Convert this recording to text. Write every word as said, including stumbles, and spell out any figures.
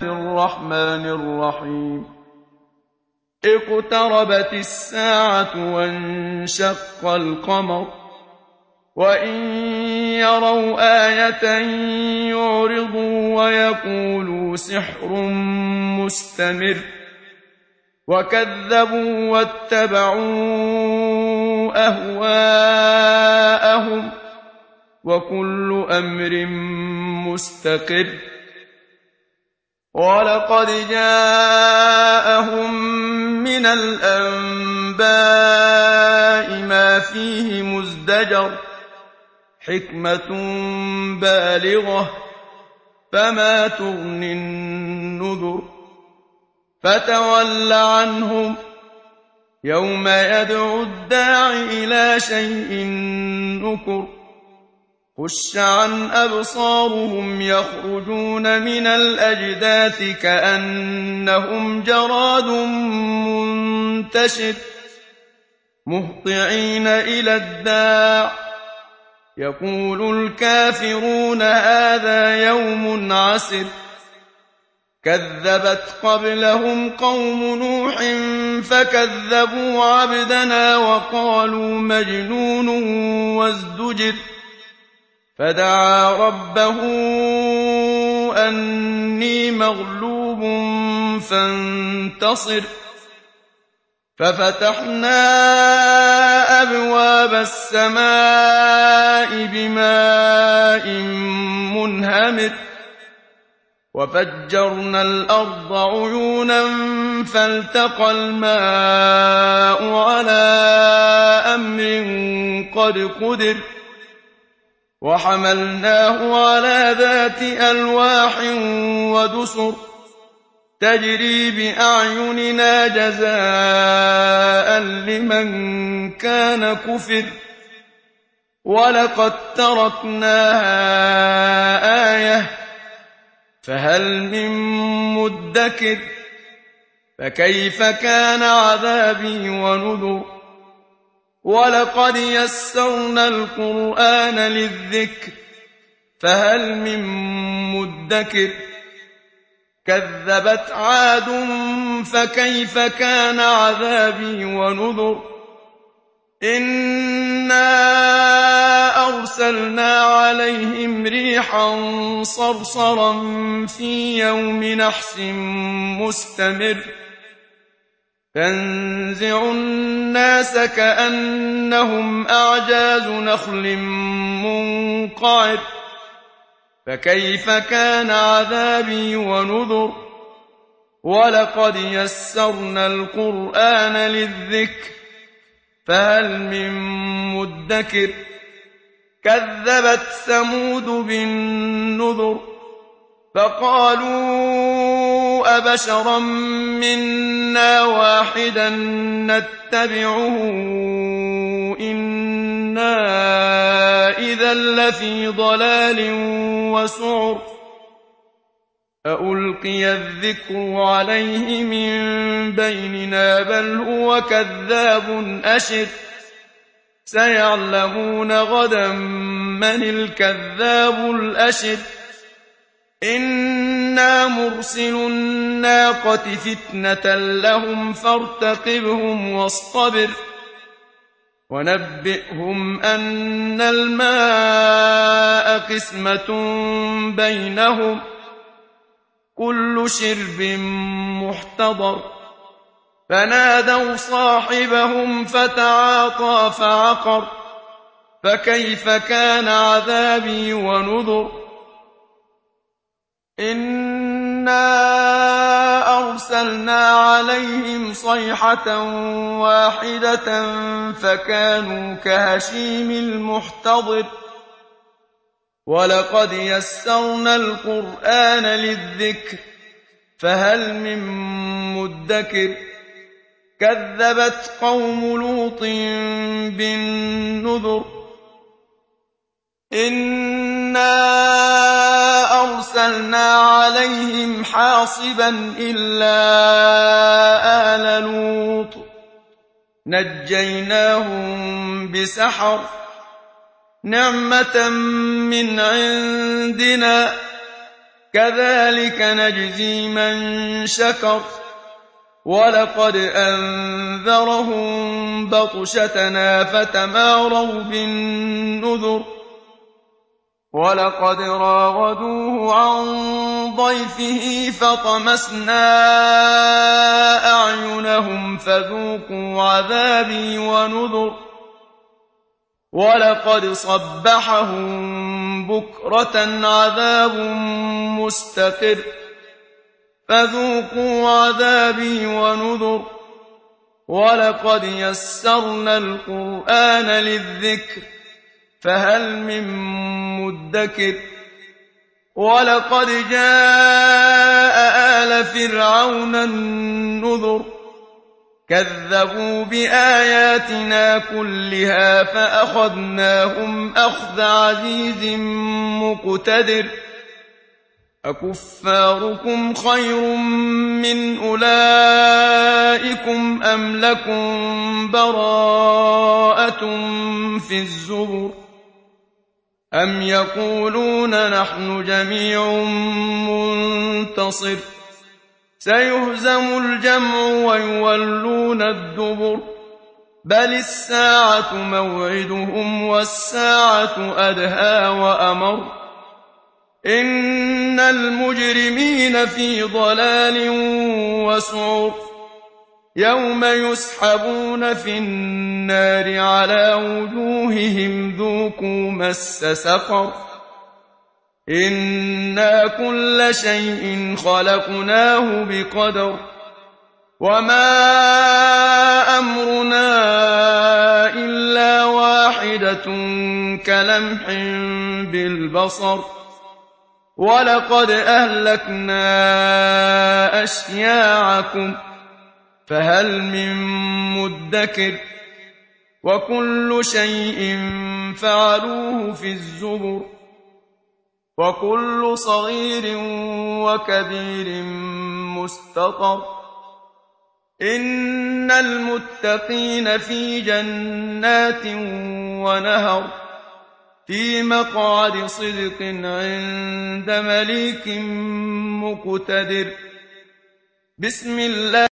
الرحمن الرحيم اقتربت الساعة وانشق القمر وإن يروا آية يعرضوا ويقولوا سحر مستمر وكذبوا واتبعوا أهواءهم وكل أمر مستقر ولقد جاءهم من الأنباء ما فيه مزدجر حكمة بالغة فما تغني النذر فتول عنهم يوم يدعو الداع إلى شيء نكر خش عن أبصارهم يخرجون من الأجداث كأنهم جراد منتشر مهطعين إلى الداع يقول الكافرون هذا يوم عسر كذبت قبلهم قوم نوح فكذبوا عبدنا وقالوا مجنون وازدجر فدعا ربه أني مغلوب فانتصر ففتحنا أبواب السماء بماء منهمر وفجرنا الأرض عيونا فالتقى الماء على أمر قد قدر وحملناه على ذات ألواح ودسر تجري بأعيننا جزاء لمن كان كفر ولقد تركناها آية فهل من مدكر فكيف كان عذابي ونذر ولقد يسرنا القرآن للذكر فهل من مدكر كذبت عاد فكيف كان عذابي ونذر إنا أرسلنا عليهم ريحا صرصرا في يوم نحس مستمر تنزع الناس كأنهم أعجاز نخل منقعر فكيف كان عذابي ونذر ولقد يسرنا القرآن للذكر فهل من مدكر كذبت ثمود بالنذر فقالوا أبشرا منا واحدا نتبعه إنا إذا لفي ضلال وسعر أألقي الذكر عليه من بيننا بل هو كذاب أشر سيعلمون غدا من الكذاب الأشر إنا مرسل الناقة فتنة لهم فارتقبهم واصطبر ونبئهم أن الماء قسمة بينهم كل شرب محتضر فنادوا صاحبهم فتعاطى فعقر فكيف كان عذابي ونذر إنا أرسلنا عليهم صيحة واحدة فكانوا كهشيم المحتضر ولقد يسرنا القرآن للذكر فهل من مدكر كذبت قوم لوط بالنذر إنا أرسلنا عليهم حاصبا إلا آل لوط نجيناهم بسحر نعمة من عندنا كذلك نجزي من شكر ولقد أنذرهم بطشتنا فتماروا بالنذر ولقد راودوه عن ضيفه فطمسنا أعينهم فذوقوا عذابي ونذر ولقد صبحهم بكرة عذاب مستقر فذوقوا عذابي ونذر ولقد يسرنا القرآن للذكر فهل من مدكر ولقد جاء آل فرعون النذر كذبوا بآياتنا كلها فأخذناهم أخذ عزيز مقتدر أكفاركم خير من أولئكم أم لكم براءة في الزبر أم يقولون نحن جميع منتصر سيهزم الجمع ويولون الدبر بل الساعة موعدهم والساعة أدهى وأمر إن المجرمين في ضلال وسعر يوم يسحبون في النار على وجوههم ذوقوا مس سقر إنا كل شيء خلقناه بقدر وما أمرنا إلا واحدة كلمح بالبصر ولقد أهلكنا أشياعكم فهل من مدكر وكل شيء فعلوه في الزبر وكل صغير وكبير مستطر إن المتقين في جنات ونهر في مقعد صدق عند مليك مقتدر بسم الله